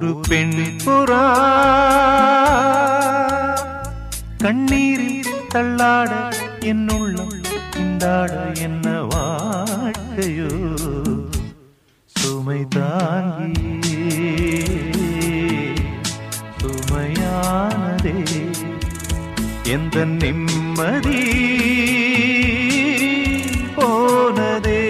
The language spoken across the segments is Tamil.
ஒரு பெண் புறா கண்ணீரில் தள்ளாட என்னுள்ளம் திண்டாட என்ன வாழ்க்கையோ சுமை தாங்கி சுமையானதே எந்த நிம்மதி போனதே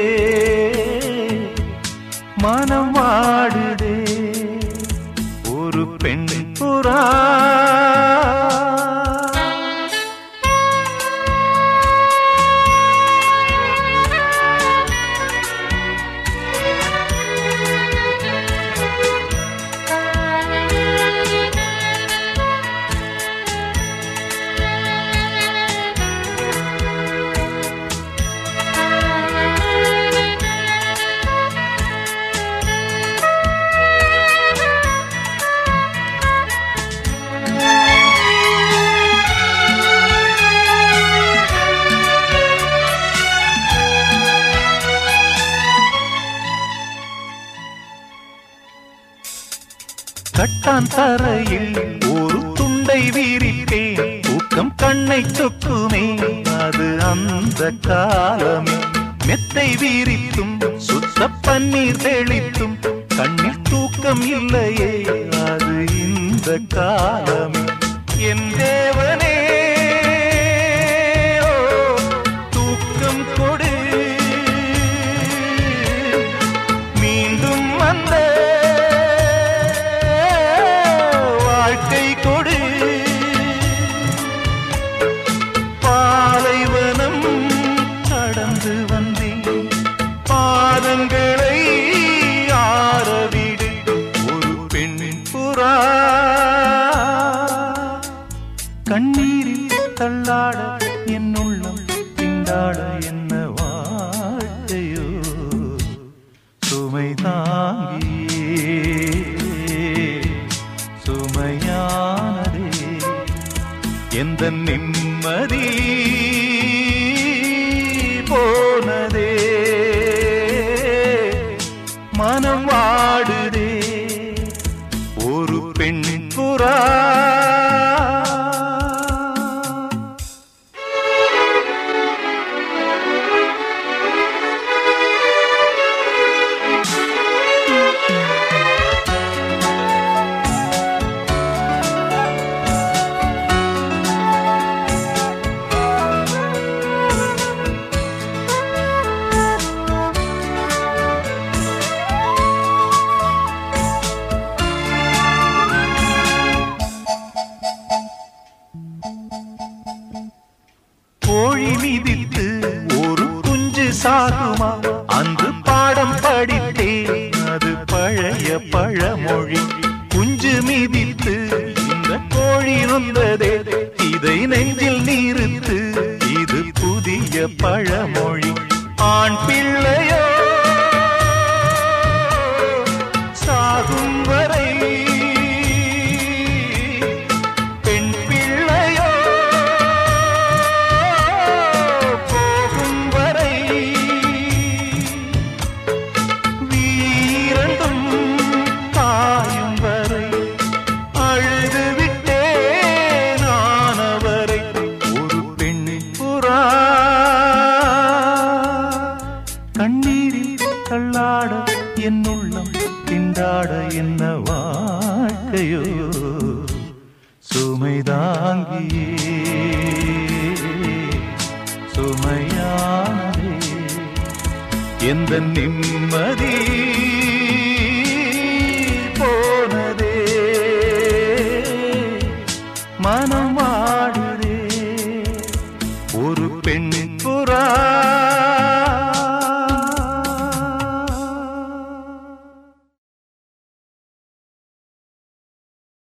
மனம் வாடுதே ஒரு பெண் புறா கட்டான் தரையில் ஒரு துண்டை வீரிப்பேன் தூக்கம் கண்ணை சொக்குமே அது அந்த காலமே மெத்தை வீரித்தும் சுத்த பன்னீர் தெளித்தும் கண்ணில் தூக்கம் இல்லையே அது இந்த காலமே என் தேவனே தூக்கம் கொடு மீண்டும் வந்த கொடு பாலைவனம் கடந்து வந்தேன் பாதங்களை ஆரவிடு ஒரு பெண் புறா கண்ணீரில் தள்ளாட என்னுள்ளம் திண்டாட என்ன வாழ்க்கையோ சுமை தாங்கி சுமையானதே எந்த நிம்மதி போனதே மனம் வாடுதே ஒரு பெண் புறா கோழி மிதித்து ஒரு குஞ்சு சாகுமா அன்று பாடம் படித்தேன் அது பழைய பழமொழி குஞ்சு மிதித்து இந்த கோழி நொந்ததே இதை நெஞ்சில் நிறுத்து இது புதிய பழமொழி ஆண் பிள்ளையோ சாகும் வரை கண்ணீரில் தள்ளாட என்னுள்ளம் திண்டாட என்ன வாழ்க்கையோ சுமை தாங்கி சுமையானதே எந்த நிம்மதி போனதே மனம் வாடுதே ஒரு பெண்